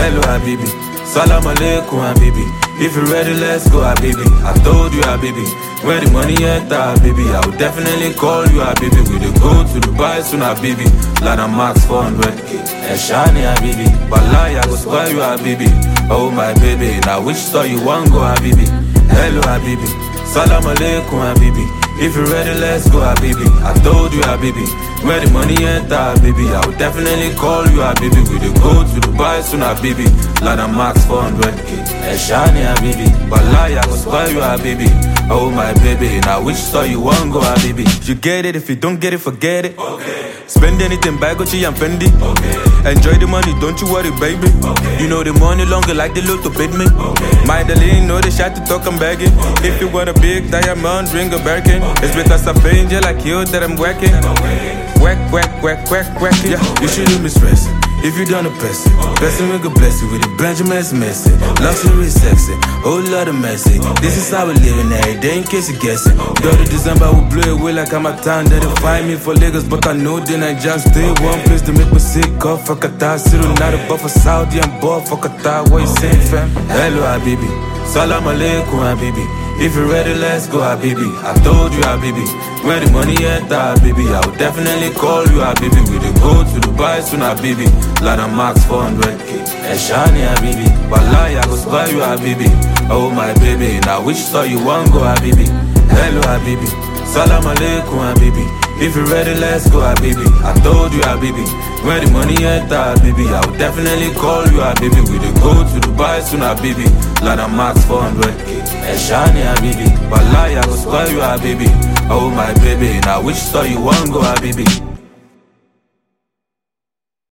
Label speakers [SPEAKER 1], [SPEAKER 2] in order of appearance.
[SPEAKER 1] Hello, Habibi. Salam alaikum, Habibi. If you're ready, let's go, Habibi. I told you, Habibi. When the money enter, Habibi, I will definitely call you, Habibi. We dey go to Dubai soon, Habibi. Lana Max 400k. Shani, Habibi. Balai, I go spoil you, Habibi. Oh my baby, now which store you want go, Habibi? Hello, Habibi. Salam alaikum, Habibi. If you're ready, let's go, Habibi. I told you, Habibi. When the money enter, Habibi, I will definitely call you, Habibi. We dey go to Dubai soon, Habibi. Lana Max 400k. Shani, Habibi. Balai, I go spoil you, Habibi. Oh my baby, now which store you want go, Habibi? You get it, if you don't get it, forget it. Okay. Spend anything by Gucci and Fendi. Okay. Enjoy the money, don't you worry, baby. Okay. You know the money longer like the loot to bid me. Okay. My darling, know the shot to talk, I'm begging. Okay. If you want a big diamond, ring a Birkin. Okay. It's because I'm paying you like you that I'm working. Okay. Whack, whack, whack, whack, whack. Yeah, you shouldn't be stressing. If you done a person, blessing we could bless you with the Benjamin's messy. Luxury sexy, whole lot of messy. This is how we living every day in case you're guessing. Dirty December will blow away like I'm a town. They don't find me for Lagos, but I know then I just stay one place to make me sick off. Fuck a tie, Cyril, not a buffer Saudi and ball. Fuck a tie, what you saying, fam? Hello, Habibi. Salam alaikum, Habibi. If you're ready, let's go, Habibi. I told you, Habibi. When the money enter, Habibi, I will definitely call you, Habibi. We dey go to Dubai soon, Habibi. Lana Max 400k. Shani, Habibi. Balai, I go spoil you, Habibi. Oh my baby, now which store you want go, Habibi? Hello, Habibi. Salam alaikum, Habibi. If you're ready, let's go, Habibi. I told you, Habibi. When the money enter, Habibi, I will definitely call you, Habibi. We dey go to Dubai soon, Habibi. Lana Max 400k. Shani, Habibi. Balai, I go spoil you, Habibi. Oh my baby, now which store you want go, Habibi?